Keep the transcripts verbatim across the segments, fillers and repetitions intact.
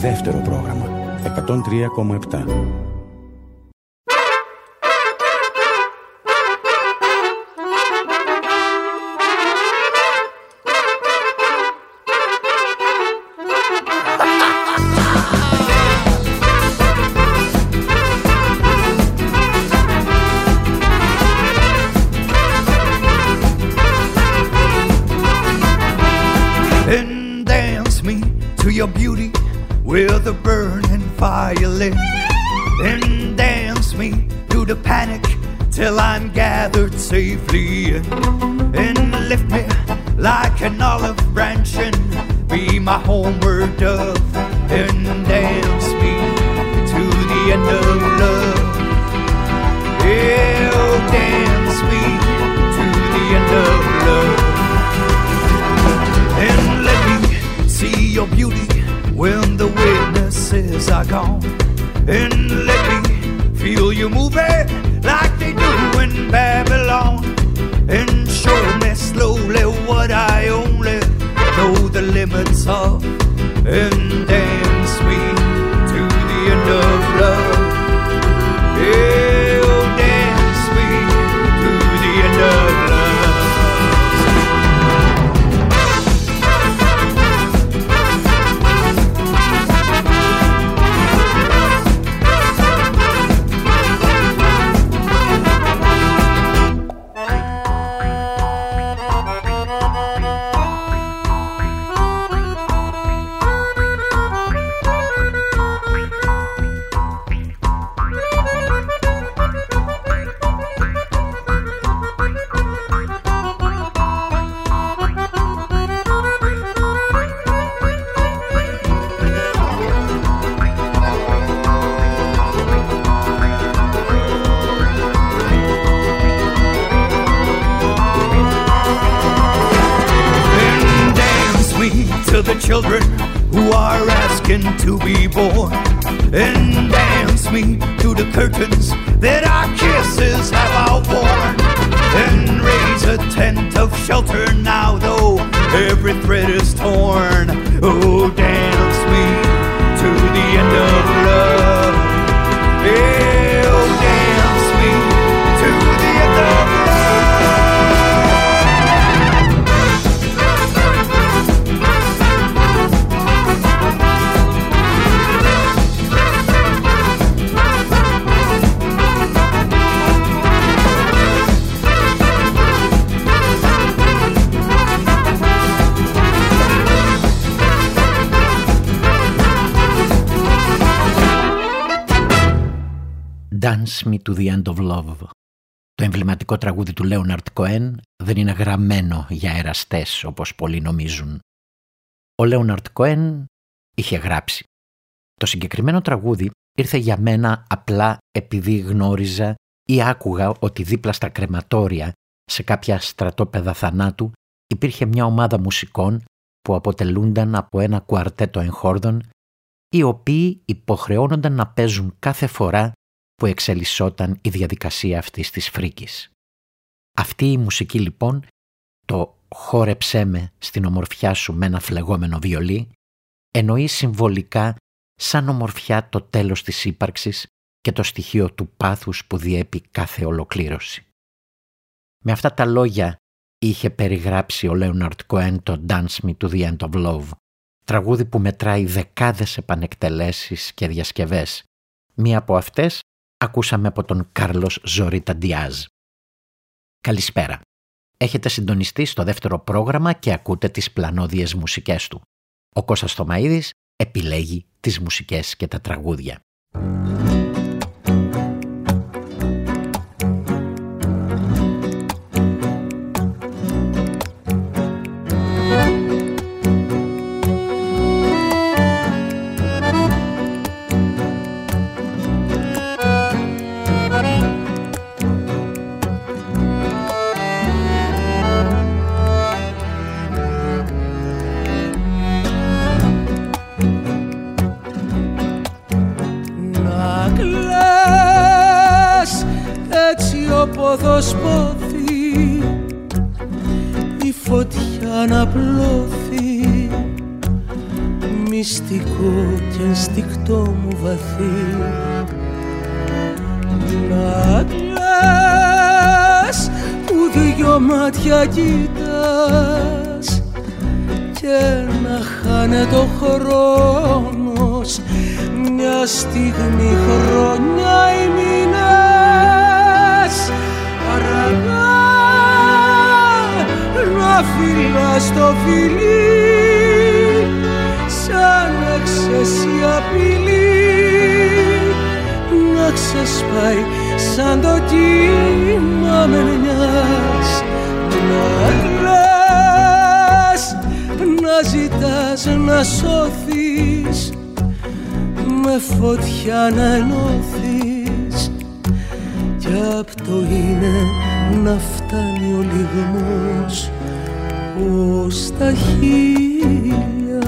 δεύτερο πρόγραμμα εκατόν τρία κόμμα επτά. With a burning violin, and dance me through the panic till I'm gathered safely in, and lift me like an olive branch and be my homeward dove, and dance me to the end of love. Yeah, oh, dance me to the end of love, and let me see your beauty when the witnesses are gone, and let me feel you moving like they do in Babylon, and show me slowly what I only know the limits of, and dance me to the end of love. Yeah, oh, dance me to the end of love. Children who are asking to be born, and dance me through the curtains that our kisses have outworn, and raise a tent of shelter now though every thread is torn. Oh, dance me to the end of love. Yeah, oh, dance me to the end of love. Dance Me to the End of Love. Το εμβληματικό τραγούδι του Λέοναρντ Κοέν δεν είναι γραμμένο για εραστές όπως πολλοί νομίζουν. Ο Λέοναρντ Κοέν είχε γράψει. Το συγκεκριμένο τραγούδι ήρθε για μένα απλά επειδή γνώριζα ή άκουγα ότι δίπλα στα κρεματόρια σε κάποια στρατόπεδα θανάτου υπήρχε μια ομάδα μουσικών που αποτελούνταν από ένα κουαρτέτο εγχόρδων, οι οποίοι υποχρεώνονταν να παίζουν κάθε φορά που εξελισσόταν η διαδικασία αυτής της φρίκης. Αυτή η μουσική λοιπόν, το «χόρεψέ με στην ομορφιά σου με ένα φλεγόμενο βιολί», εννοεί συμβολικά σαν ομορφιά το τέλος της ύπαρξης και το στοιχείο του πάθους που διέπει κάθε ολοκλήρωση. Με αυτά τα λόγια είχε περιγράψει ο Λέοναρντ Κοέν το «Dance Me to the End of Love», τραγούδι που μετράει δεκάδες επανεκτελέσεις και διασκευές. Μία από αυτές ακούσαμε από τον Κάρλος Ζωρίτα Ντιάζ. Καλησπέρα. Έχετε συντονιστεί στο δεύτερο πρόγραμμα και ακούτε τις πλανόδιες μουσικές του. Ο Κώστας Θωμαΐδης επιλέγει τις μουσικές και τα τραγούδια. ποδοσπόθη η φωτιά να πλώθει, μυστικό και ενστικτό μου βαθύ. Να κλαις που δυο μάτια κοιτάς και να χάνεται ο χρόνος, μια στιγμή, χρόνια ή μήνες. Αργά να φυλάς το φιλί σαν έξεση απειλή, να ξεσπάει σαν το κύμα μενιάς. Να κλαις, να ζητάς να σώθεις, με φωτιά να ενώθεις, κι απ' το είναι να φτάνει ο λιγμός ως τα χείλια.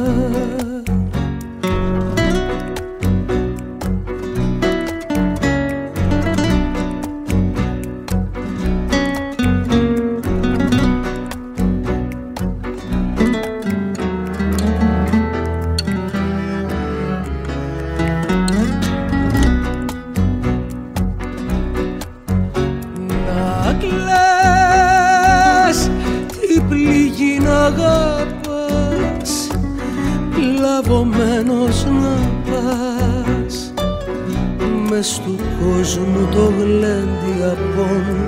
Του κόσμου το γλέντι απόν.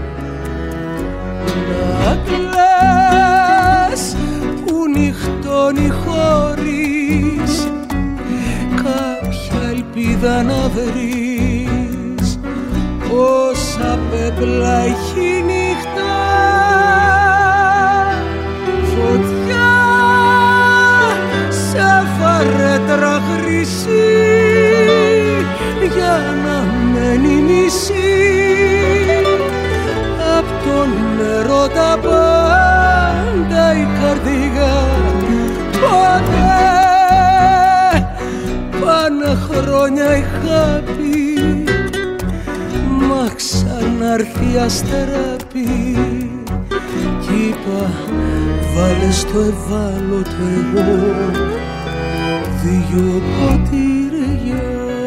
Να κλαις που νυχτώνει χωρίς κάποια ελπίδα να βρεις, όσα πέπλα έχει νύχτα. Φωτιά σε φαρέτρα χρυσή για να μένει μισή απ' τον νερό τα πάντα η καρδιά. Ποτέ πάνε χρόνια είχα πει, μα ξανάρθει αστραπή κι είπα βάλε στο ευάλωτο εγώ δυο ποτήρια.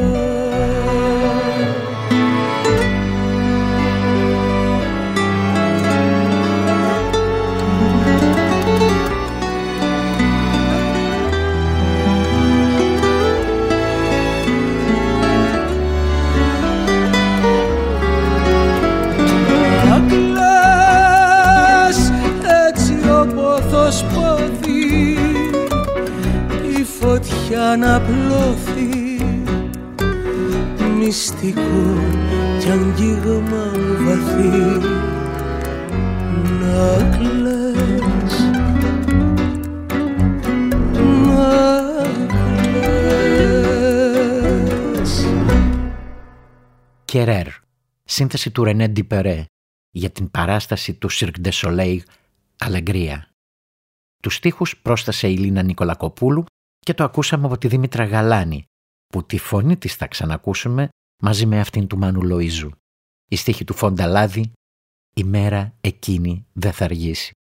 Φωτιά να πλώθει, μυστικό κι αγγίγμα βαθύ. Να κλαις, να κλαις. Κερέρ, σύνθεση του Ρενέ Ντιπερέ για την παράσταση του Cirque du Soleil Αλεγκρία. Τους στίχους πρόστασε η Λίνα Νικολακοπούλου και το ακούσαμε από τη Δήμητρα Γαλάνη, που τη φωνή της θα ξανακούσουμε μαζί με αυτήν του Μάνου Λοΐζου. Η στίχη του Φονταλάδη, «Η μέρα εκείνη δεν θα αργήσει».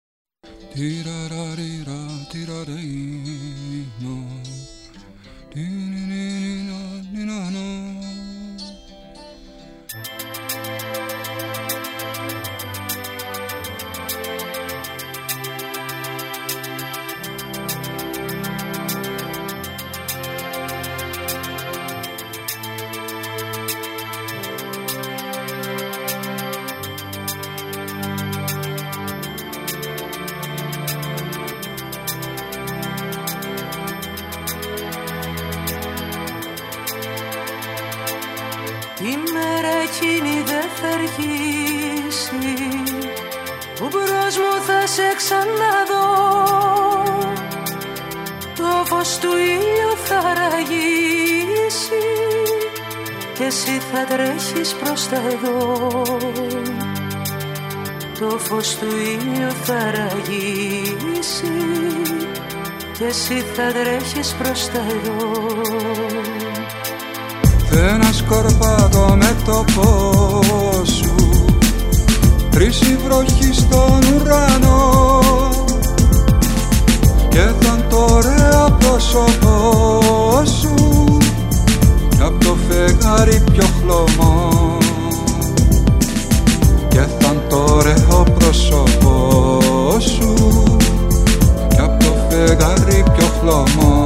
Η μέρα εκείνη δεν θα αργήσει, που μπρος μου θα σε ξαναδώ. Το φως του ήλιου θα ραγίσει και εσύ θα τρέχεις προς τα εδώ. Το φως του ήλιου θα ραγίσει και εσύ θα τρέχεις προς τα εδώ. Ένα σκορπάτο με το φως σου, τρίσει βροχή στον ουρανό, και θα το ωραία πως πρόσωπό σου κι απ' το φεγγάρι πιο χλωμό και θα το ωραίο πρόσωπό σου κι απ' το φεγγάρι πιο χλωμό.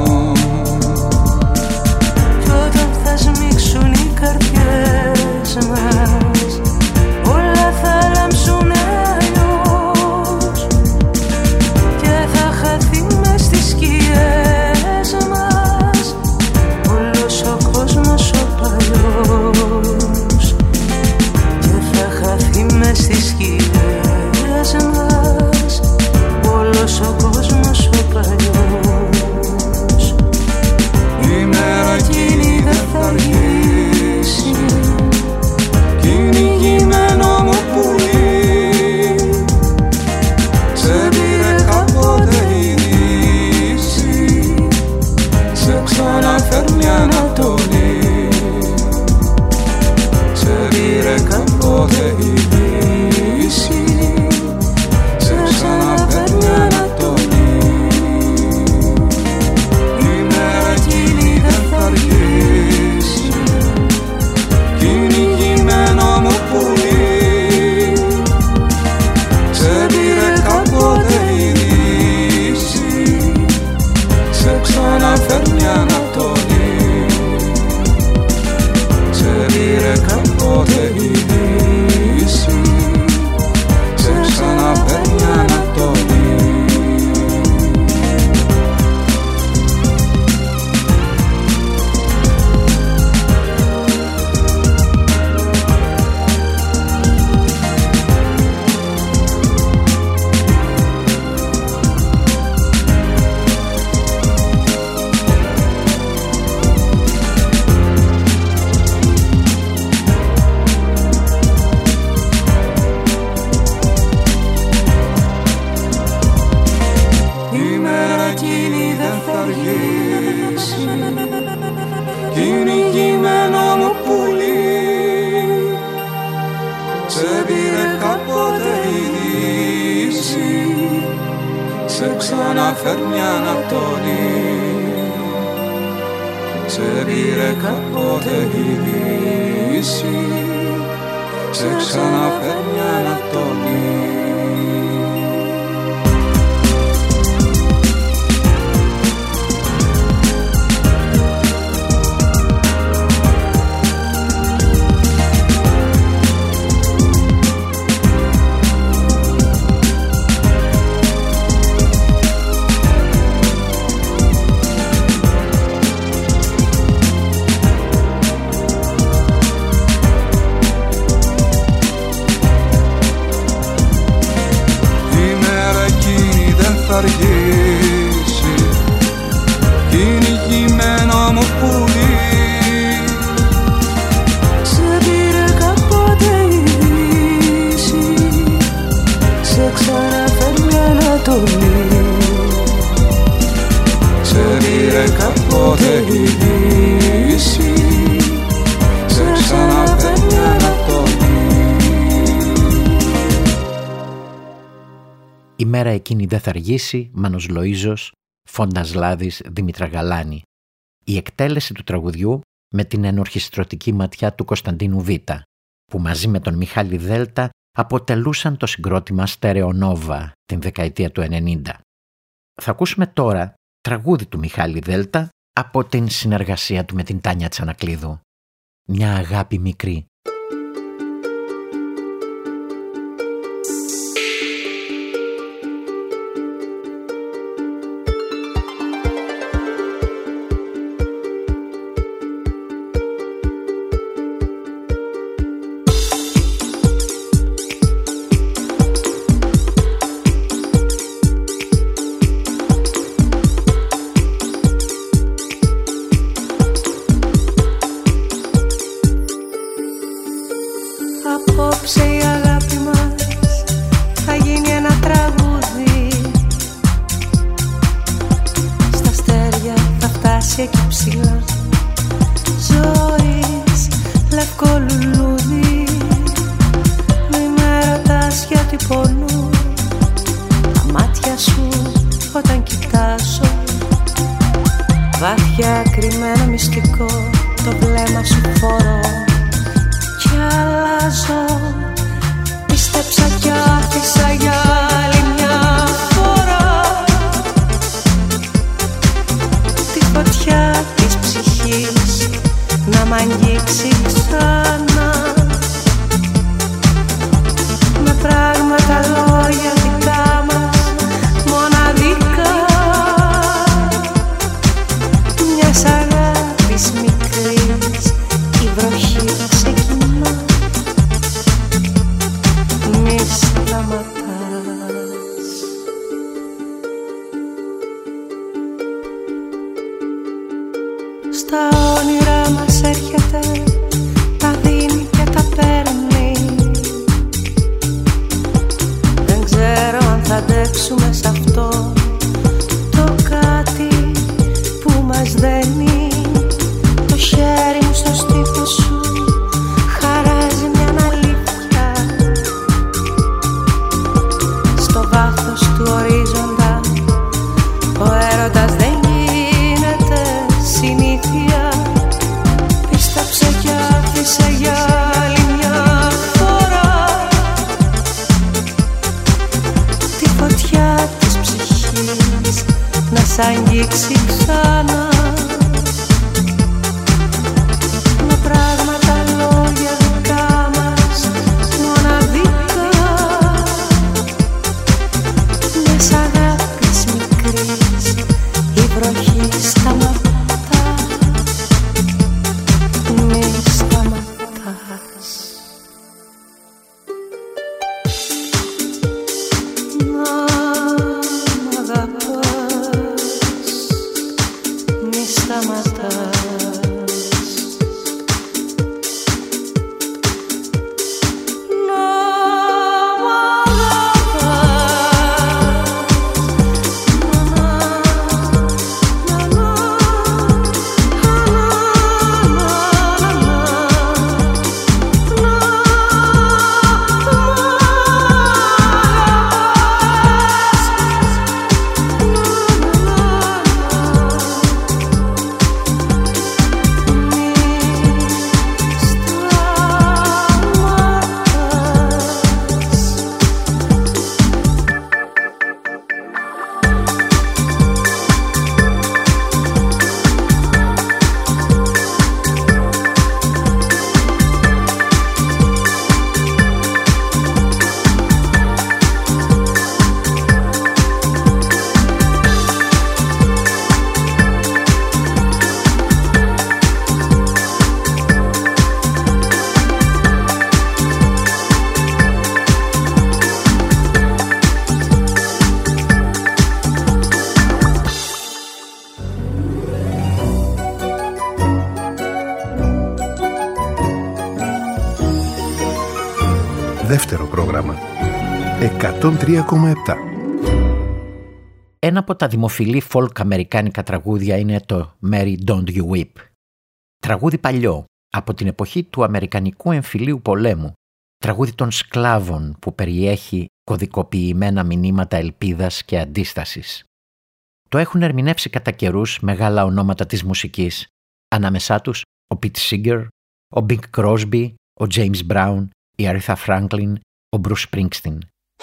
Κι όταν θα σμίξουν οι καρδιές μας όλα θα λάμψουν αλλιώς και θα χαθεί μες στις σκιές μας όλος ο κόσμος ο παλιός και θα χαθεί μες στις σκιές μας όλος ο κόσμος ο παλιός. Η μέρα εκείνη δεν θα αργήσει κυνηγημένο μου πουλί σε πήρε κάποτε η δύση σε ξαναφέρνει Ανατολή σε πήρε κάποτε η δύση σε ξαναφέρνει Ανατολή. Η μέρα εκείνη δεν θα αργήσει κυνηγημένο μου πουλί σε πήρε κάποτε η δύση σε ξαναφέρνει Ανατολή σε πήρε κάποτε η δύση σε ξαναφέρνει Ανατολή. Η μέρα εκείνη δεν θα αργήσει κυνηγημένο μου πουλί σε πήρε κάποτε η δύση σε ξαναφέρνει Ανατολή σε πήρε κάποτε η δύση σε ξαναφέρνει Ανατολή. Θα αργήσει κυνηγημένο μου πουλί σε πήρε κάποτε η δύση σε ξαναφέρνει Ανατολή σε πήρε κάποτε η δύση σε ξαναφέρνει Ανατολή. Η μέρα εκείνη δεν θα αργήσει, Μάνος Λοΐζος, Φόντας Λάδης, Δήμητρα Γαλάνη. Η εκτέλεση του τραγουδιού με την ενορχιστρωτική ματιά του Κωνσταντίνου Β, που μαζί με τον Μιχάλη Δέλτα αποτελούσαν το συγκρότημα Στερεονόβα την δεκαετία του ενενήντα. Θα ακούσουμε τώρα τραγούδι του Μιχάλη Δέλτα από την συνεργασία του με την Τάνια Τσανακλείδου. Μια αγάπη μικρή. Απόψε η αγάπη μας θα γίνει ένα τραγούδι. Στα αστέρια θα φτάσει εκεί ψηλά. Ζωής λευκό λουλούδι. Μη με ρωτάς γιατί πονώ τα μάτια σου όταν κοιτάζω. μάτια κρυμμένο μυστικό, το βλέμμα σου φορώ κι αλλάζω. Πίστεψα κι άφησα για άλλη μια φορά τη φωτιά της ψυχής να μ' αγγίξει ξανά, με πράγματα, λόγια δικά μας μοναδικά, μιας αγάπης μικρής η βροχή ξεκινά. Μη σταματάς. Στα όνειρά μας έρχεται, τα δίνει και τα παίρνει. Δεν ξέρω αν θα αντέξουμε σ' αυτό το κάτι που μας δένει. Το χέρι μου στο στήθος σου χαράζει μια αλήθεια. Στο βάθος του ορίζοντα ο έρωτας δεν γίνεται συνήθεια. Πίστεψε κι άφησε για άλλη μια φορά τη φωτιά της ψυχής να σ' αγγίξει ξανά, με πράγματα, λόγια δικά μας μοναδικά, μιας αγάπης μικρής η βροχή σταματά. Μη σταματάς. Να μ' αγαπάς, μη σταματάς. Να μ' Δεύτερο πρόγραμμα εκατόν τρία κόμμα επτά. Ένα από τα δημοφιλή folk αμερικάνικα τραγούδια είναι το Mary Don't You Weep. Τραγούδι παλιό, από την εποχή του Αμερικανικού Εμφυλίου Πολέμου. Τραγούδι των σκλάβων που περιέχει κωδικοποιημένα μηνύματα ελπίδας και αντίστασης. Το έχουν ερμηνεύσει κατά καιρούς μεγάλα ονόματα της μουσικής, ανάμεσά τους ο Pete Seeger, ο Bing Crosby, ο James Brown, η Aretha Franklin, ο Bruce Springsteen.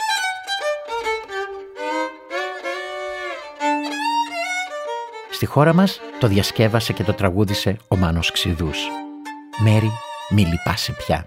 Στη χώρα μας το διασκεύασε και το τραγούδισε ο Μάνος Ξηδούς. Μέρη, μη λυπάσαι πια.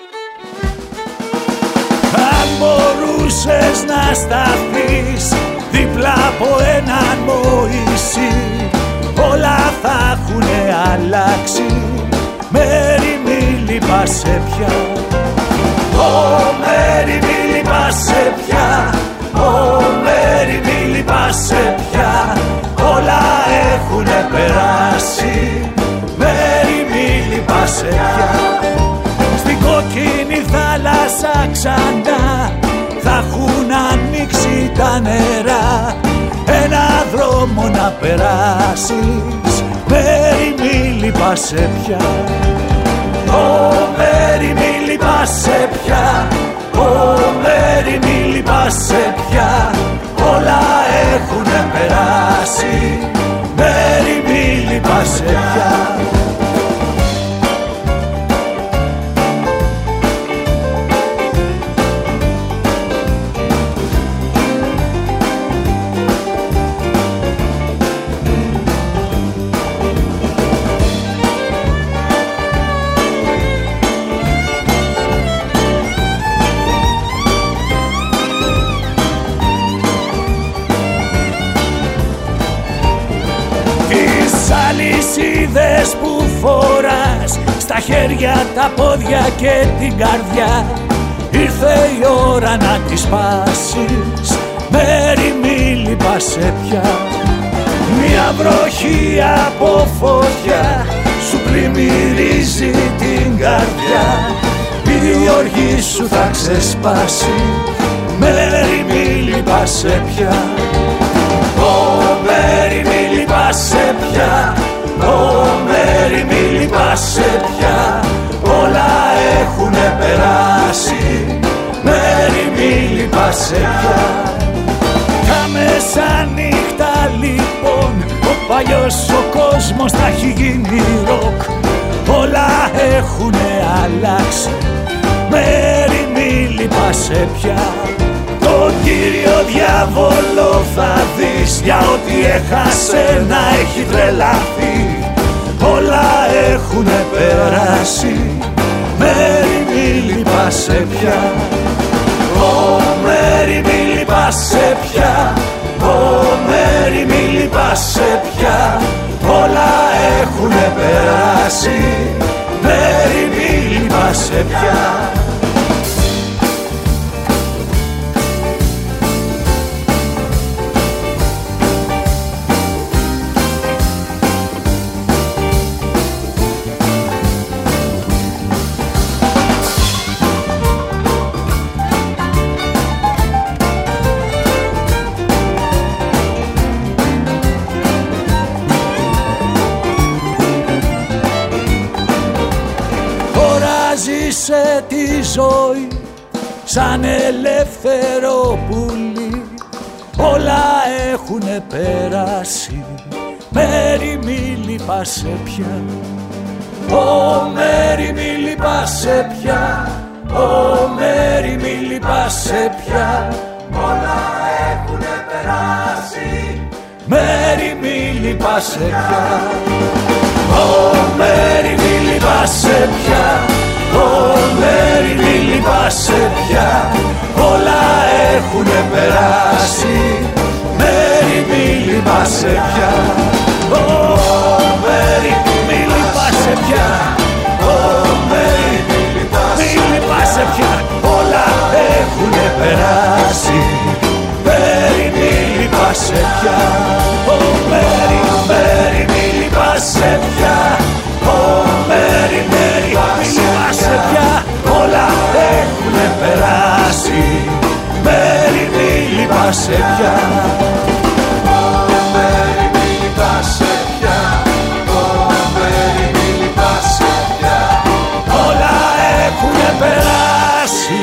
Αν μπορούσες να σταθείς δίπλα από έναν Μωυσή, όλα θα έχουνε αλλάξει. Μέρη, μη λυπάσαι πια. Ω Μέρη, μη λυπάσαι πια. Ω Μέρη, μη λυπάσαι πια. Όλα έχουνε περάσει. Μέρη, μη λυπάσαι πια. Στην κόκκινη θάλασσα ξανά θα έχουν ανοίξει τα νερά. Ένα δρόμο να περάσεις. Μέρη, μη λυπάσαι πια. Ω Μέρη, μη λυπάσαι πια. Ω Μέρη, μη λυπάσαι πια. Όλα έχουνε περάσει. Μέρη, μη λυπάσαι αλυσίδες που φοράς στα χέρια, τα πόδια και την καρδιά, ήρθε η ώρα να τις σπάσεις. Μέρη μη λυπάσαι πια. Μια βροχή από φωτιά σου πλημμυρίζει την καρδιά, η οργή σου θα ξεσπάσει. Μέρη μη λυπάσαι πια. Ω Μέρη μη λυπάσαι πια. Ω Μέρη μη λυπάσαι πια. Όλα έχουνε περάσει. Μέρη μη λυπάσαι πια. Τα μεσάνυχτα λοιπόν ο παλιός ο κόσμος θα έχει γίνει ροκ. Όλα έχουνε αλλάξει. Μέρη μη λυπάσαι πια. Τον Κύριο Διάβολο θα δεις, για ό,τι έχασε να έχει τρελαθεί. Όλα έχουνε περάσει. Μέρη μη λυπάσαι πια. Ω Μέρη μη λυπάσαι πια. Ω Μέρη μη λυπάσαι πια. Όλα έχουνε περάσει. Μέρη μη λυπάσαι πια. Ζήσε τη ζωή σαν ελεύθερο πουλί. Όλα έχουνε περάσει. Μέρη μη λυπάσαι πια. Ω Μέρη μη λυπάσαι πια. Ω Μέρη μη λυπάσαι πια. Όλα έχουνε περάσει. Μέρη μη λυπάσαι πια. Ω Μέρη μη λυπάσαι πια. Ω Μέρη μη λυπάσαι πια. Όλα έχουνε περάσει. Μέρη μη λυπάσαι πια. Ω Μέρη μη λυπάσαι πια. Ω Μέρη μη λυπάσαι πια. Όλα έχουνε περάσει. Μέρη μη λυπάσαι πια. Ω Μέρη, Μέρη μη λυπάσαι πια. Ω Μέρη, Μέρη μη λυπάσαι πια. Όλα έχουνε περάσει. Μέρη μη λυπάσαι πια. Ω Μέρη μη λυπάσαι πια. Ω Μέρη μη λυπάσαι πια. Όλα έχουνε περάσει.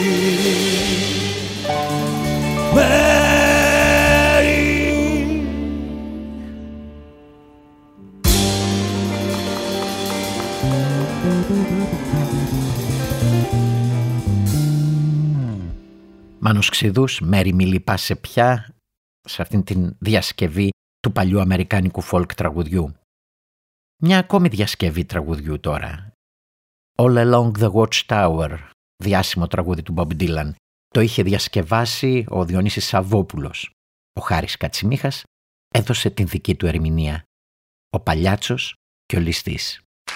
Μάνος Ξηδούς, Μέρη μη λυπάσαι πια, σε αυτήν την διασκευή του παλιού αμερικάνικου folk τραγουδιού. Μια ακόμη διασκευή τραγουδιού τώρα. All Along the Watchtower, διάσημο τραγούδι του Bob Dylan. Το είχε διασκευάσει ο Διονύσης Σαββόπουλος. Ο Χάρης Κατσιμίχας έδωσε την δική του ερμηνεία. Ο Παλιάτσος και ο Ληστής.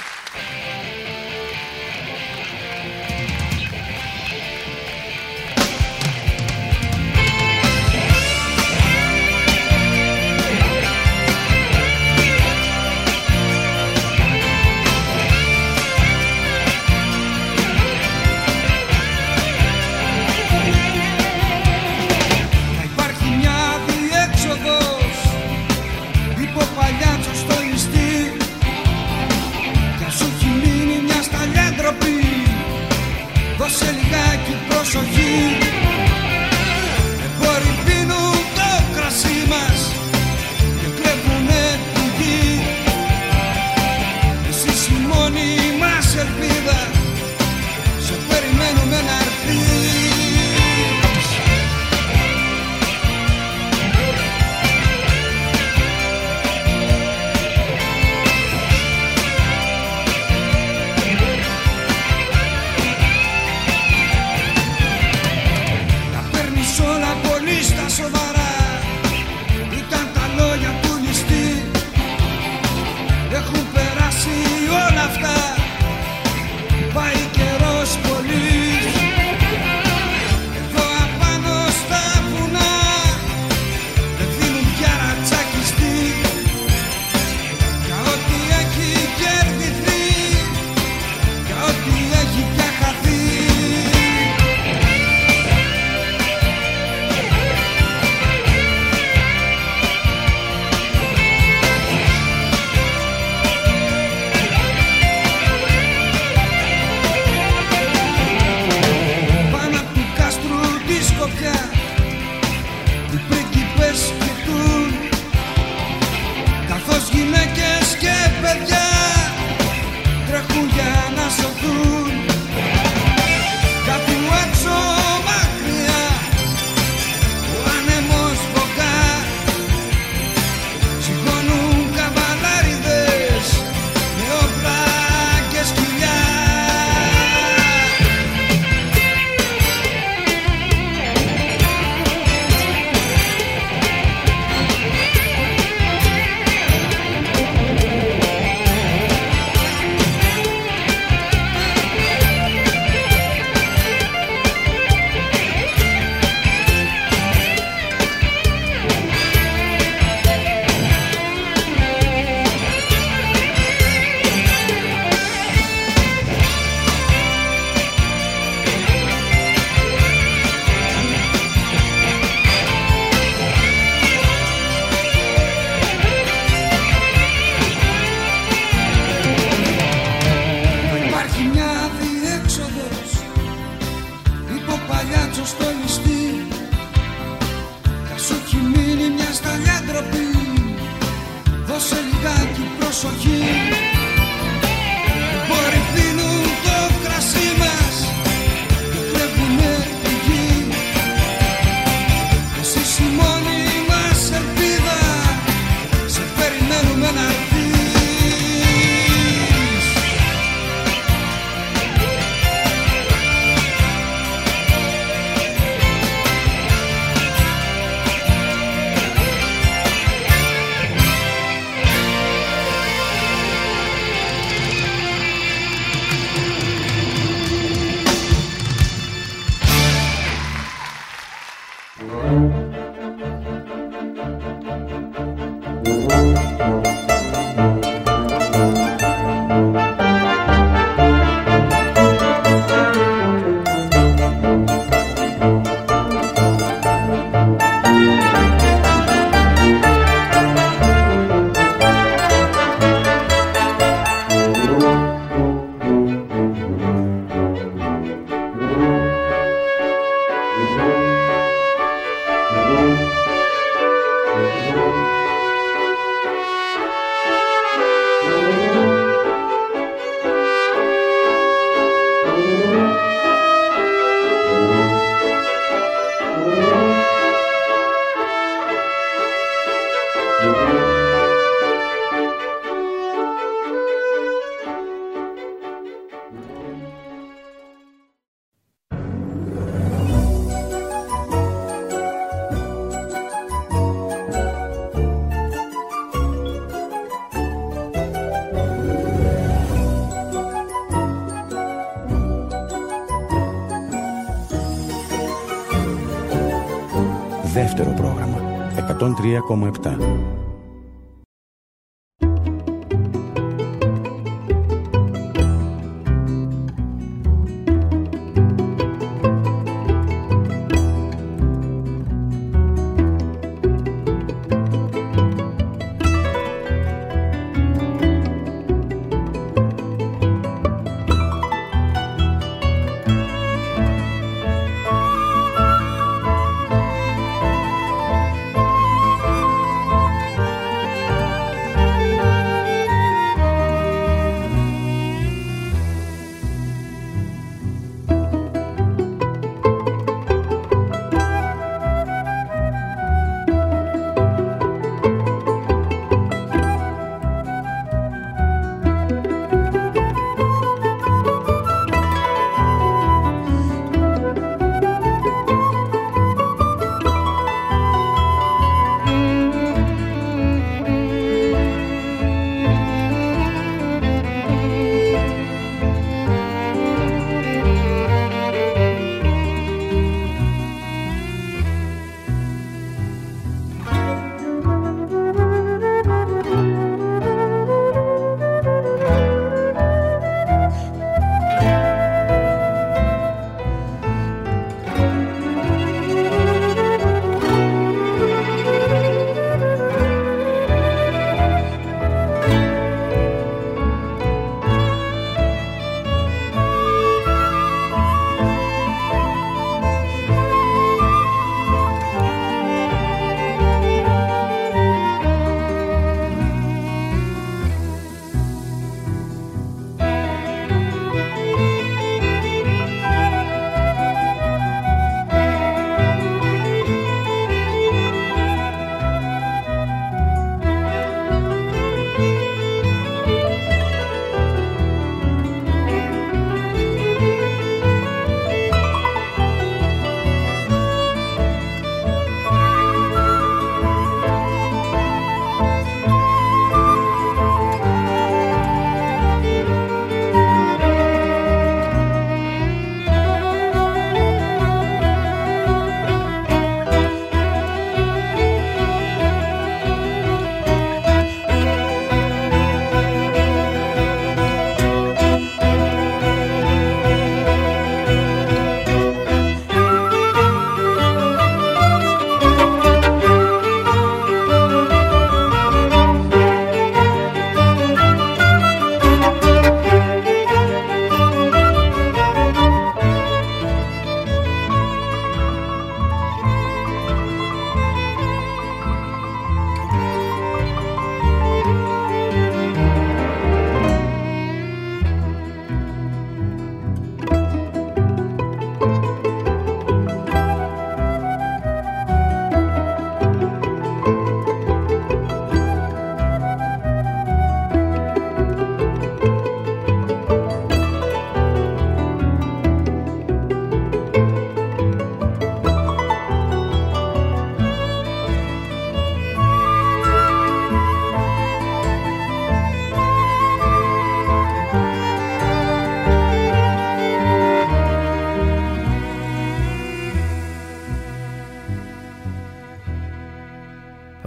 Δώσε λιγάκι προσοχή. Εμπόροι πίνουν το κρασί μας και κλέβουνε τη γη. Εσύ η μόνη μας ελπίδα, σε περιμένουμε να έρθεις. προσοχή. Μπορεί πίνουν το κρασί μας και κλέβουνε τη γη. Εσείς η μόνη μας ελπίδα, σε περιμένουμε να έρθεις. Δεύτερο πρόγραμμα εκατόν τρία κόμμα επτά.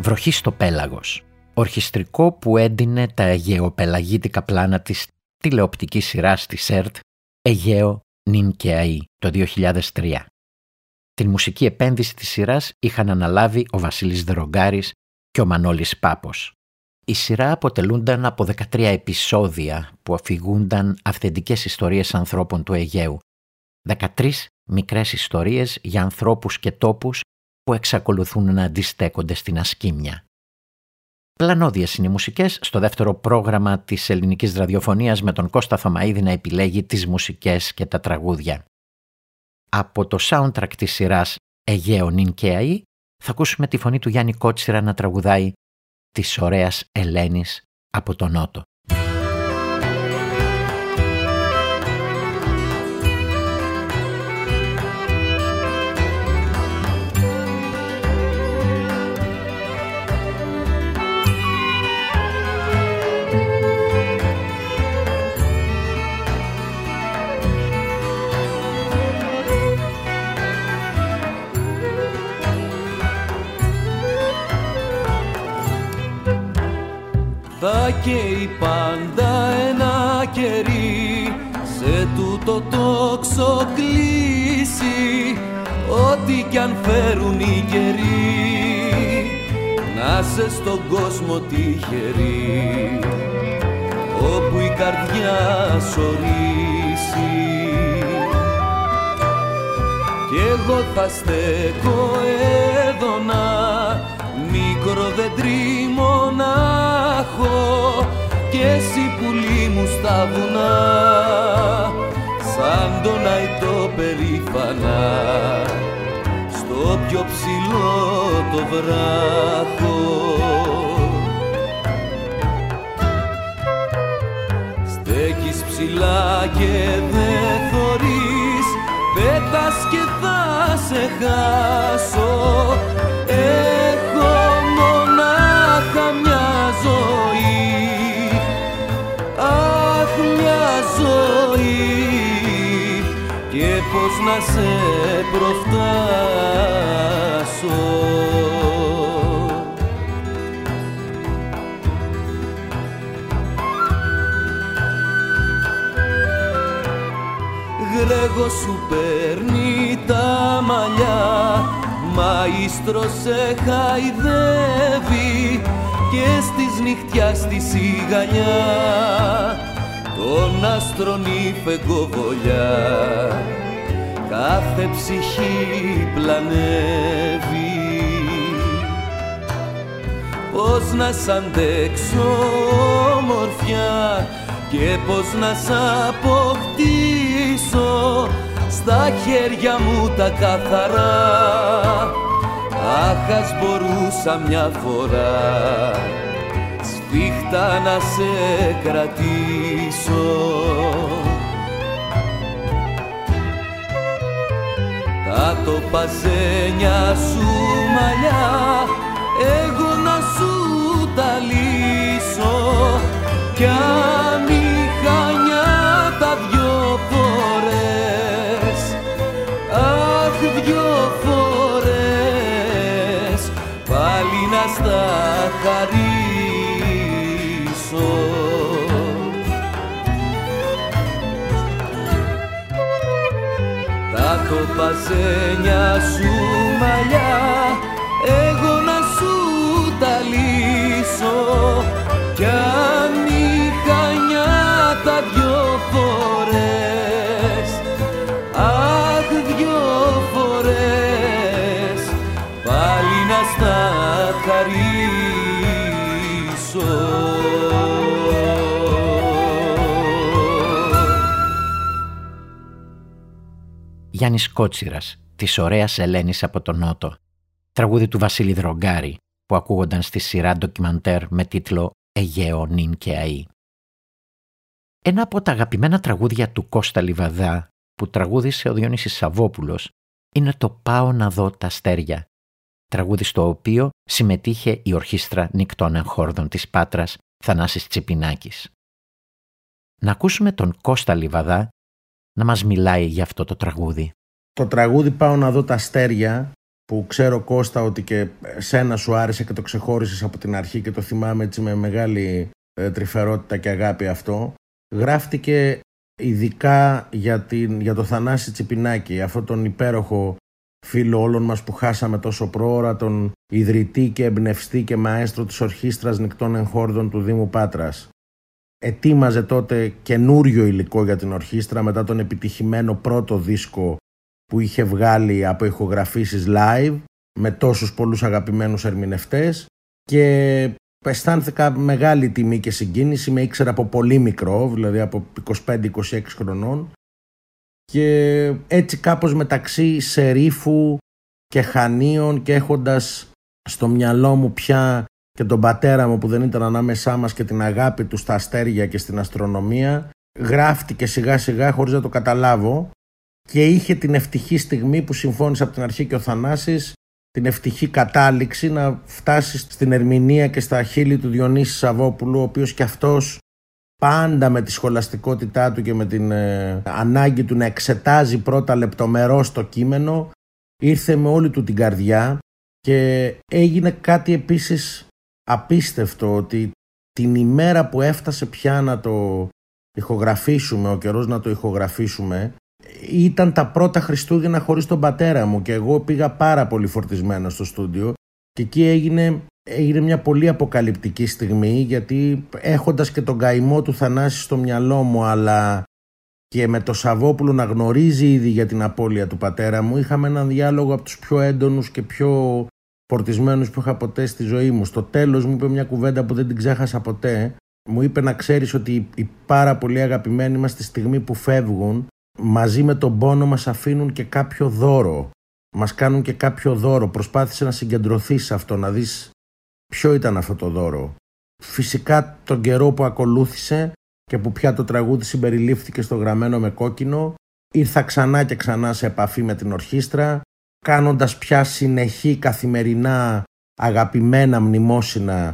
«Βροχή στο πέλαγος», ορχιστρικό που έντυνε τα αιγαιοπελαγίτικα πλάνα της τηλεοπτικής σειράς της ΕΡΤ «Αιγαίο νυν και αΐ» το δύο χιλιάδες τρία. Την μουσική επένδυση της σειράς είχαν αναλάβει ο Βασίλης Δρογκάρης και ο Μανώλης Πάπος. Η σειρά αποτελούνταν από δεκατρία επεισόδια που αφηγούνταν αυθεντικές ιστορίες ανθρώπων του Αιγαίου. δεκατρείς μικρές ιστορίες για ανθρώπους και τόπους που εξακολουθούν να αντιστέκονται στην ασκήμια. Πλανώδιες είναι οι μουσικές στο δεύτερο πρόγραμμα της ελληνικής ραδιοφωνίας με τον Κώστα Θωμαΐδη να επιλέγει τις μουσικές και τα τραγούδια. Από το soundtrack της σειράς «Αιγαίο νυν και αΐ» θα ακούσουμε τη φωνή του Γιάννη Κότσιρα να τραγουδάει «Της ωραίας Ελένης από τον Νότο». Θα καίει πάντα ένα κερί σε τούτο το ξοκλήσι, ό,τι κι αν φέρουν οι καιροί, να σε στον κόσμο τυχερή, όπου η καρδιά σωρίσει. Κι εγώ θα στέκω εδώ να μικρό δέντρι μονάχο, κι εσύ πουλί μου στα βουνά, σαν τον αϊτό περήφανα, στο πιο ψηλό το βράχο. Στέκεις ψηλά και δε θωρείς, πέτας και θα σε χάσω. Έχω μονάχα μια ζωή, αχ μια ζωή, και πώς να σε προφτάσω. Γρέγο σου παίρνει τα μαλλιά, μαΐστρος σε χαϊδεύει, και στις νυχτιά στη σιγανιά τον άστρον η φεγγοβολιά κάθε ψυχή πλανεύει. Πώς να σ' αντέξω ομορφιά και πώς να σ' αποκτήσω στα χέρια μου τα καθαρά. Αχ, ας μπορούσα μια φορά σφίχτα να σε κρατήσω. Τα τοπαζένια σου μαλλιά εγώ να σου τα λύσω, κι αν είχα νιάτα δυο φορές, αχ δυο φορές, πάλι να στα χαρίσω. Τα τοπαζένια σου μαλλιά εγώ να σου τα λύσω, κι αν είχα νιάτα δυο φορές, αχ δυο φορές, πάλι να στα χαρίσω. Γιάννης Κότσιρας, της ωραίας Ελένης από τον Νότο, τραγούδι του Βασίλη Δρογκάρη που ακούγονταν στη σειρά ντοκιμαντέρ με τίτλο «Αιγαίο νυν και αΐ». Ένα από τα αγαπημένα τραγούδια του Κώστα Λιβαδά που τραγούδισε ο Διονύσης Σαββόπουλος είναι το «Πάω να δω τα αστέρια», τραγούδι στο οποίο συμμετείχε η Ορχήστρα Νικτών Εγχόρδων της Πάτρας Θανάσης Τσιπινάκης. Να ακούσουμε τον Κώστα Λιβαδά να μας μιλάει για αυτό το τραγούδι. Το τραγούδι «Πάω να δω τα αστέρια» που ξέρω, Κώστα, ότι και σένα σου άρεσε και το ξεχώρισες από την αρχή και το θυμάμαι έτσι με μεγάλη ε, τρυφερότητα και αγάπη αυτό. Γράφτηκε ειδικά για, την, για το Θανάση Τσιπινάκη, αυτόν τον υπέροχο φίλο όλων μας που χάσαμε τόσο πρόωρα, τον ιδρυτή και εμπνευστή και μαέστρο της Ορχήστρας Νικτών Εγχόρδων του Δήμου Πάτρας. Ετοίμαζε τότε καινούριο υλικό για την ορχήστρα μετά τον επιτυχημένο πρώτο δίσκο που είχε βγάλει από ηχογραφήσεις live με τόσους πολλούς αγαπημένους ερμηνευτές, και αισθάνθηκα μεγάλη τιμή και συγκίνηση. Με ήξερα από πολύ μικρό, δηλαδή από είκοσι πέντε είκοσι έξι χρονών, και έτσι κάπως μεταξύ Σερίφου και Χανίων και έχοντας στο μυαλό μου πια και τον πατέρα μου που δεν ήταν ανάμεσά μας και την αγάπη του στα αστέρια και στην αστρονομία, γράφτηκε σιγά σιγά χωρίς να το καταλάβω, και είχε την ευτυχή στιγμή που συμφώνησε από την αρχή και ο Θανάσης, την ευτυχή κατάληξη να φτάσει στην ερμηνεία και στα χείλη του Διονύση Σαββόπουλου, ο οποίος και αυτός πάντα με τη σχολαστικότητά του και με την ε, ανάγκη του να εξετάζει πρώτα λεπτομερώς το κείμενο, ήρθε με όλη του την καρδιά, και έγινε κάτι επίσης απίστευτο, ότι την ημέρα που έφτασε πια να το ηχογραφήσουμε, ο καιρός να το ηχογραφήσουμε, ήταν τα πρώτα Χριστούγεννα χωρίς τον πατέρα μου, και εγώ πήγα πάρα πολύ φορτισμένο στο στούντιο, και εκεί έγινε, έγινε μια πολύ αποκαλυπτική στιγμή, γιατί έχοντας και τον καημό του Θανάση στο μυαλό μου, αλλά και με το Σαββόπουλο να γνωρίζει ήδη για την απώλεια του πατέρα μου, είχαμε έναν διάλογο από τους πιο έντονους και πιο φορτισμένους που είχα ποτέ στη ζωή μου. Στο τέλος μου είπε μια κουβέντα που δεν την ξέχασα ποτέ. Μου είπε να ξέρεις ότι οι πάρα πολύ αγαπημένοι μας τη στιγμή που φεύγουν, μαζί με τον πόνο μας αφήνουν και κάποιο δώρο. Μας κάνουν και κάποιο δώρο. Προσπάθησε να συγκεντρωθείς σε αυτό, να δεις ποιο ήταν αυτό το δώρο. Φυσικά τον καιρό που ακολούθησε και που πια το τραγούδι συμπεριλήφθηκε στο Γραμμένο με Κόκκινο, ήρθα ξανά και ξανά σε επαφή με την ορχήστρα, κάνοντας πια συνεχή καθημερινά αγαπημένα μνημόσυνα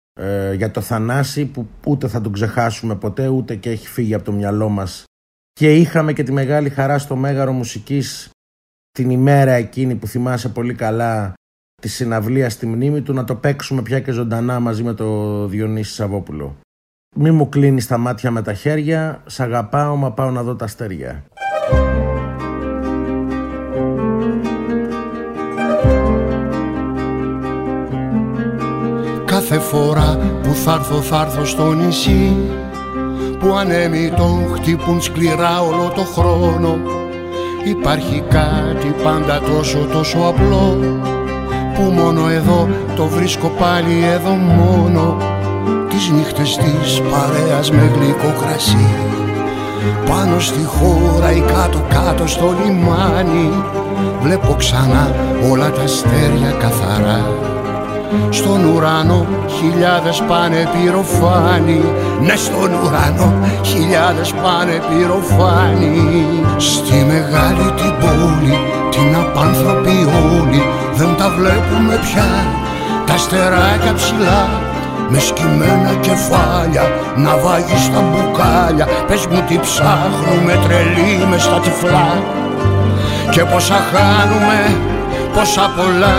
ε, για το Θανάση, που ούτε θα τον ξεχάσουμε ποτέ, ούτε και έχει φύγει από το μυαλό μας. Και είχαμε και τη μεγάλη χαρά στο Μέγαρο Μουσικής την ημέρα εκείνη που θυμάσαι πολύ καλά, τη συναυλία στη μνήμη του, να το παίξουμε πια και ζωντανά μαζί με το Διονύση Σαββόπουλο. Μη μου κλείνεις τα μάτια με τα χέρια, σ' αγαπάω μα πάω να δω τα αστέρια. Κάθε φορά που θα έρθω θα έρθω στο νησί, που ανέμοι τον χτυπούν σκληρά όλο το χρόνο, υπάρχει κάτι πάντα τόσο τόσο απλό, που μόνο εδώ το βρίσκω πάλι εδώ μόνο, τις νύχτες της παρέας με γλυκό κρασί, πάνω στη χώρα ή κάτω κάτω στο λιμάνι, βλέπω ξανά όλα τα αστέρια καθαρά. Στον ουρανό χιλιάδες πάνε πυροφάνοι, ναι, στον ουρανό χιλιάδες πάνε πυροφάνοι. Στη μεγάλη την πόλη, την απάνθρωπη όλη, δεν τα βλέπουμε πια τα αστεράκια ψηλά, με σκυμμένα κεφάλια, ναυάγι στα μπουκάλια. Πες μου τι ψάχνουμε τρελοί μες στα τυφλά, και πόσα χάνουμε, πόσα πολλά.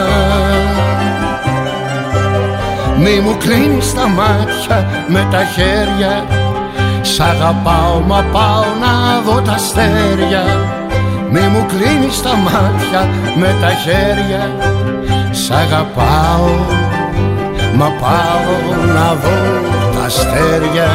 Μη μου κλείνεις τα μάτια με τα χέρια, σ' αγαπάω μα πάω να δω τα αστέρια. Μη μου κλείνεις τα μάτια με τα χέρια, σ' αγαπάω μα πάω να δω τα αστέρια.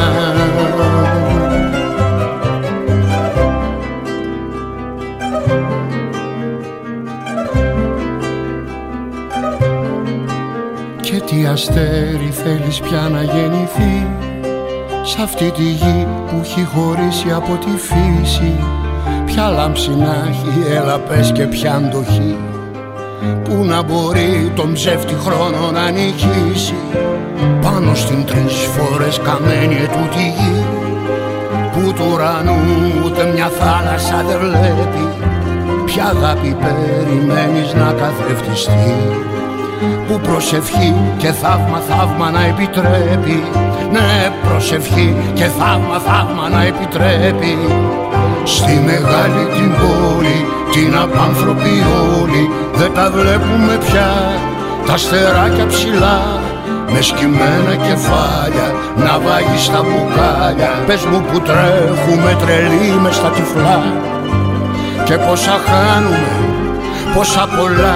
Και τι αστέρι θέλεις πια να γεννηθεί σ' αυτή τη γη που έχει χωρίσει από τη φύση? Ποια λάμψη να έχει, έλα πες, και ποια αντοχή, που να μπορεί τον ψεύτη χρόνο να νικήσει, πάνω στην τρεις φορές καμένη ετούτη γη, που του ουρανού ούτε μια θάλασσα δεν βλέπει. Ποια αγάπη περιμένεις να καθρεφτιστεί, που προσευχή και θαύμα θαύμα να επιτρέπει, ναι, προσευχή και θαύμα θαύμα να επιτρέπει. Στη μεγάλη την πόλη, την απάνθρωποι όλοι δεν τα βλέπουμε πια. Τα αστεράκια ψηλά με σκυμμένα κεφάλια, ναυάγι στα μπουκάλια. Πες μου που τρέχουμε τρελοί μες στα τυφλά και πόσα χάνουμε, πόσα πολλά.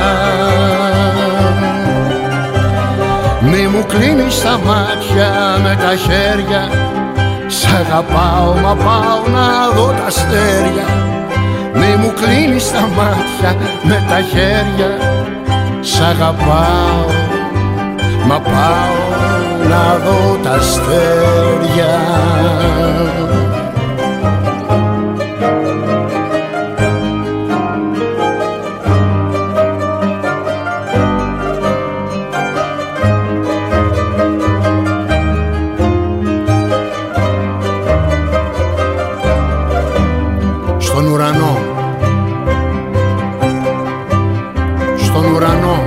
Μη μου κλείνεις τα μάτια με τα χέρια, σ' αγαπάω μα πάω να δω τα αστέρια. Μη μου κλείνεις τα μάτια με τα χέρια, σ' αγαπάω μα πάω να δω τα αστέρια. Στον ουρανό, στον ουρανό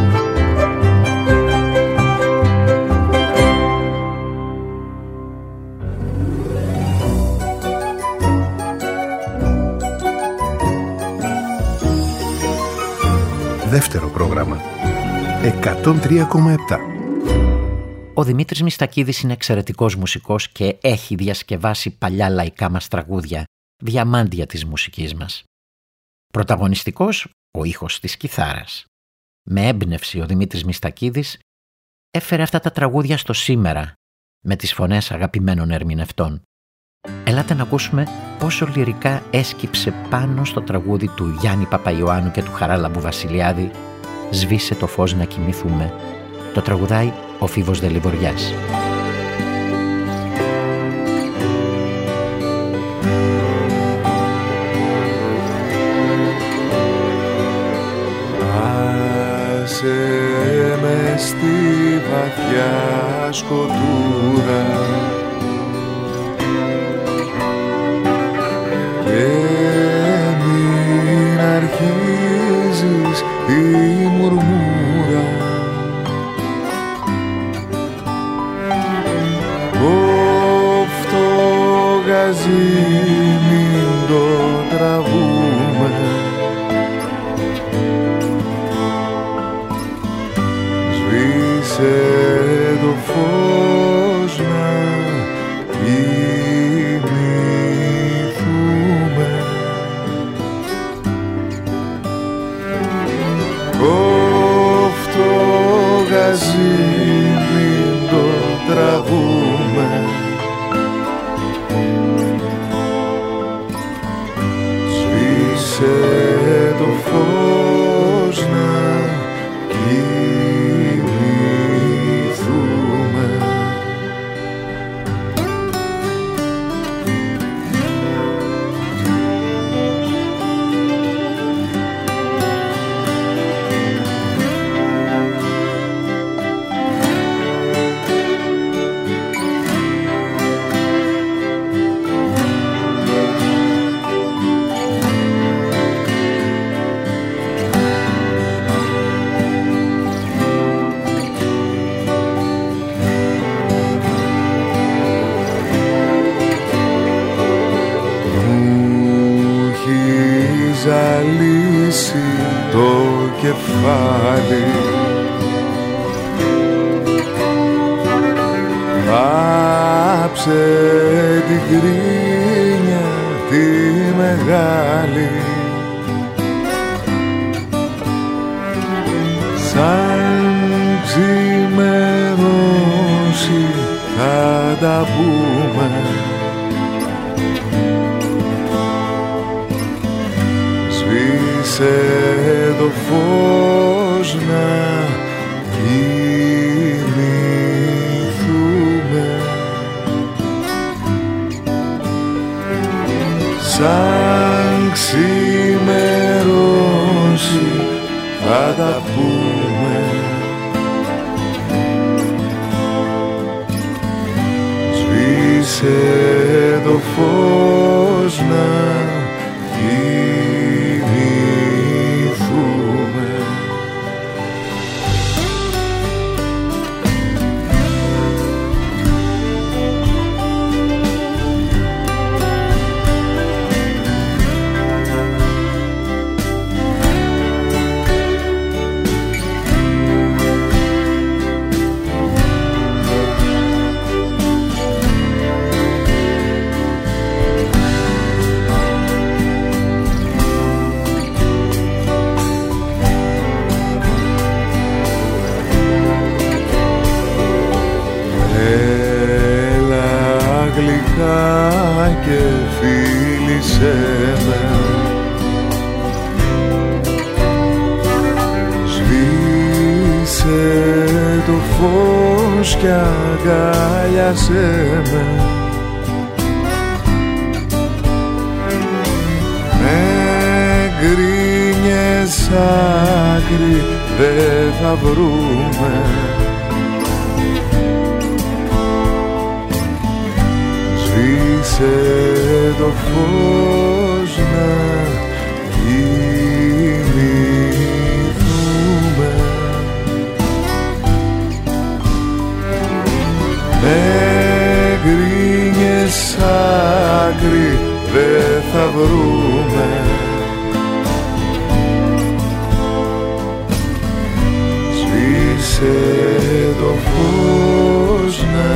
Δεύτερο πρόγραμμα εκατόν τρία κόμμα επτά. Ο Δημήτρης Μιστακίδης είναι εξαιρετικός μουσικός και έχει διασκευάσει παλιά λαϊκά μας τραγούδια, διαμάντια της μουσικής μας. Πρωταγωνιστικός ο ήχος της κιθάρας. Με έμπνευση ο Δημήτρης Μιστακίδης έφερε αυτά τα τραγούδια στο σήμερα με τις φωνές αγαπημένων ερμηνευτών. Ελάτε να ακούσουμε πόσο λυρικά έσκυψε πάνω στο τραγούδι του Γιάννη Παπαϊωάννου και του Χαράλαμπου Βασιλιάδη «Σβήσε το φως να κοιμηθούμε». Το τραγουδάει ο Φίβος Δελιβοριάς. Άσε με στη βαθιά σκοτούρα και μην αρχίζεις τη μουρμούρα. Κόφτο γαζί μην το τραβούμε, σβήσε το φως να κοιμηθούμε. Κόφτο γαζί μην το τραβούμε, σβήσε το φως να κοιμηθούμε. Ζαλίσει το κεφάλι, βάψε την κρίνια τη μεγάλη, σαν ξημερώσει θα τα πούμε. Σβήσε το φως να κοιμηθούμε, σαν ξημερώσει θα τα πούμε. Σβήσε το φως να κοιμηθούμε. είχα και φίλησέ με. Σβήσε το φως κι αγκάλιασέ με. Με γκρίνιες άκρη δεν θα βρούμε. Σβήσε το φως να κοιμηθούμε. Με γκρίνιες άκρη δεν θα βρούμε. Σβήσε το φως να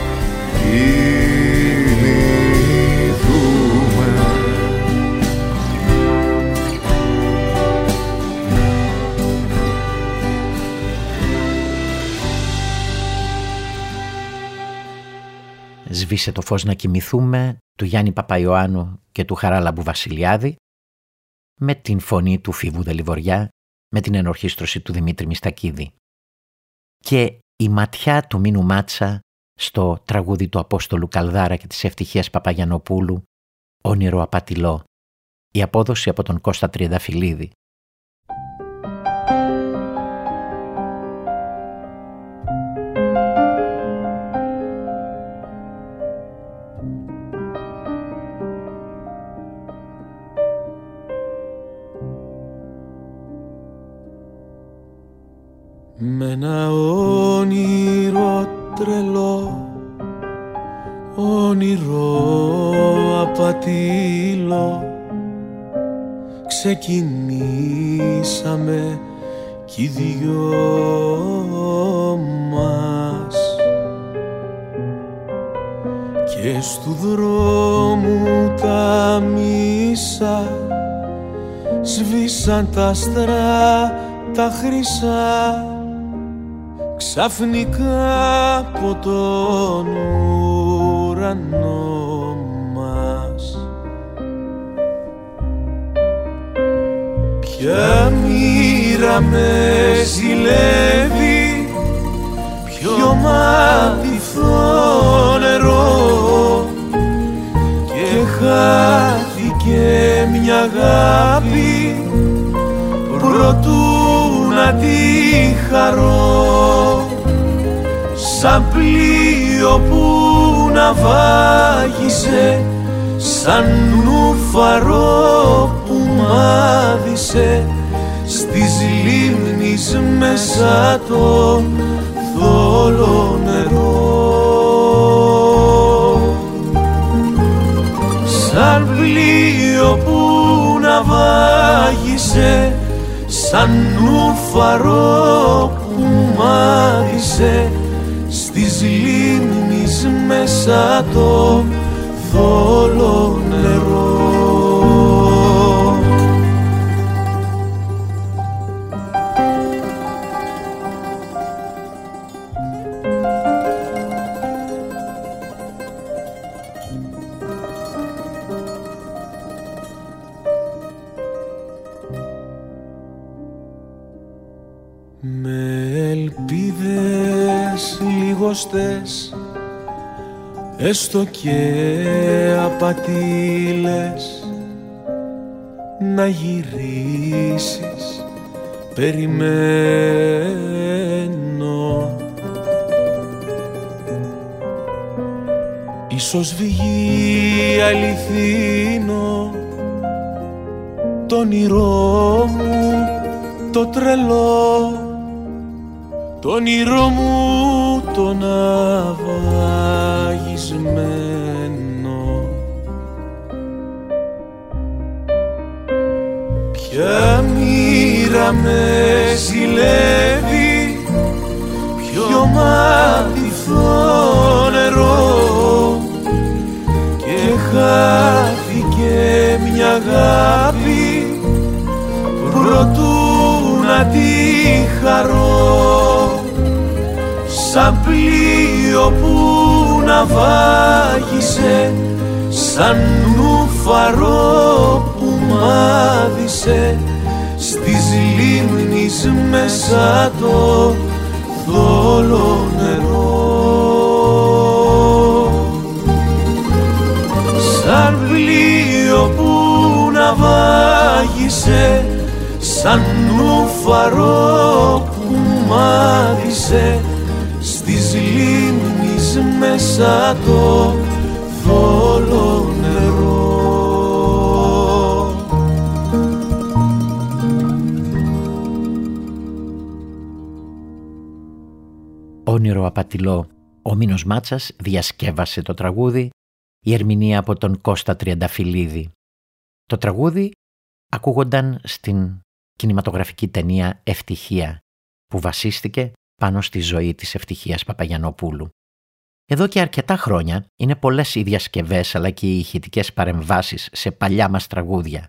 κοιμηθούμε. «Σβήσε το φως να κοιμηθούμε» του Γιάννη Παπαϊωάννου και του Χαράλαμπου Βασιλιάδη, με την φωνή του Φίβου Δελιβοριά, με την ενορχήστρωση του Δημήτρη Μιστακίδη. Και η ματιά του Μίνου Μάτσα στο τραγούδι του Απόστολου Καλδάρα και της Ευτυχίας Παπαγιαννοπούλου, «Όνειρο απατηλό», η απόδοση από τον Κώστα Τριανταφυλλίδη. Με ένα όνειρο τρελό, όνειρο απατήλο, ξεκινήσαμε κι οι δυο μας, και στου δρόμου τα μίσα σβήσαν τα άστρα τα χρυσά, ξαφνικά από τον ουρανό μας. Ποια μοίρα με ζηλεύει, ποιο μάτιθο νερό, και χάθηκε μια αγάπη προτού να τη χαρώ, σαν πλοίο που να βάγισε, σαν νουφαρό που μάδισε στις λίμνης μέσα το θόλο νερό. Σαν πλοίο που να βάγισε, σαν νουφαρό που μάδισε στις λίμνης μέσα το θόλο νερό. Έστω και απατήλες, να γυρίσεις, περιμένω. Ίσως βγει αληθινό το όνειρό μου το τρελό, το όνειρό μου το ναυαγισμένο. Ποια μοίρα με ζηλεύει, ποιο μάτιθο νερό, και χάθηκε μια αγάπη προτού να τη χαρώ, σαν πλοίο που να βάγει μάδισε, σαν νουφαρό που μάδισε στις λίμνης μέσα το θόλο νερό. Σαν πλοίο που ναυάγησε, σαν νουφαρό που μάδισε στις λίμνης μέσα το θόλο νερό. Όνειρο απατηλό. Ο Μίνος Μάτσας διασκεύασε το τραγούδι, η ερμηνεία από τον Κώστα Τριανταφυλλίδη. Το τραγούδι ακούγονταν στην κινηματογραφική ταινία «Ευτυχία», που βασίστηκε πάνω στη ζωή της Ευτυχίας Παπαγιαννοπούλου. Εδώ και αρκετά χρόνια είναι πολλές οι διασκευές αλλά και οι ηχητικές παρεμβάσεις σε παλιά μας τραγούδια.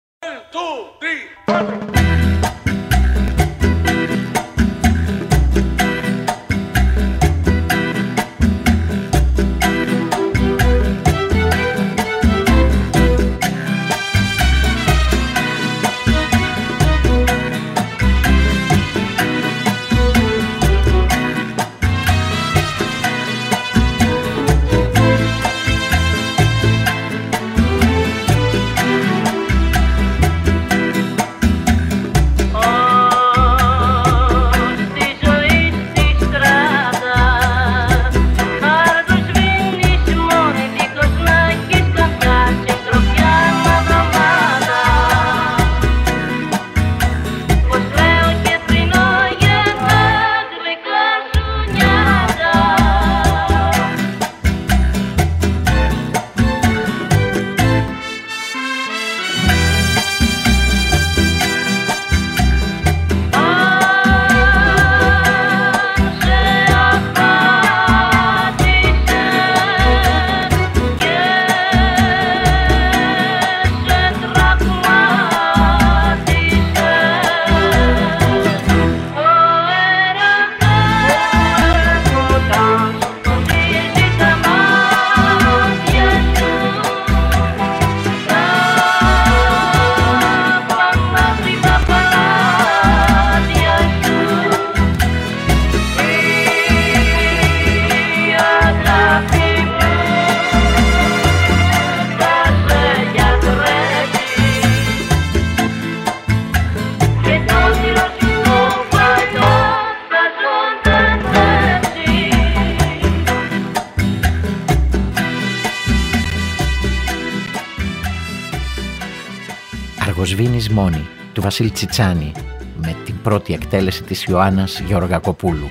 Αργοσβήνης μόνη του Βασίλη Τσιτσάνη με την πρώτη εκτέλεση της Ιωάννας Γεωργακοπούλου.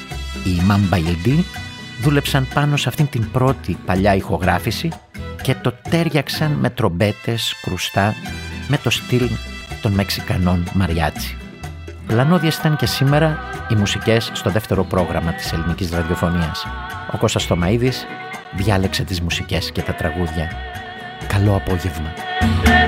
Οι Μαμπαϊλντί δούλεψαν πάνω σε αυτήν την πρώτη παλιά ηχογράφηση και το τέριαξαν με τρομπέτες, κρουστά, με το στυλ των Μεξικανών μαριάτσι. Πλανώδιες ήταν και σήμερα οι μουσικές στο δεύτερο πρόγραμμα της ελληνικής ραδιοφωνίας. Ο Κώστας Θωμαΐδης διάλεξε τις μουσικές και τα τραγούδια. Καλό απόγευμα.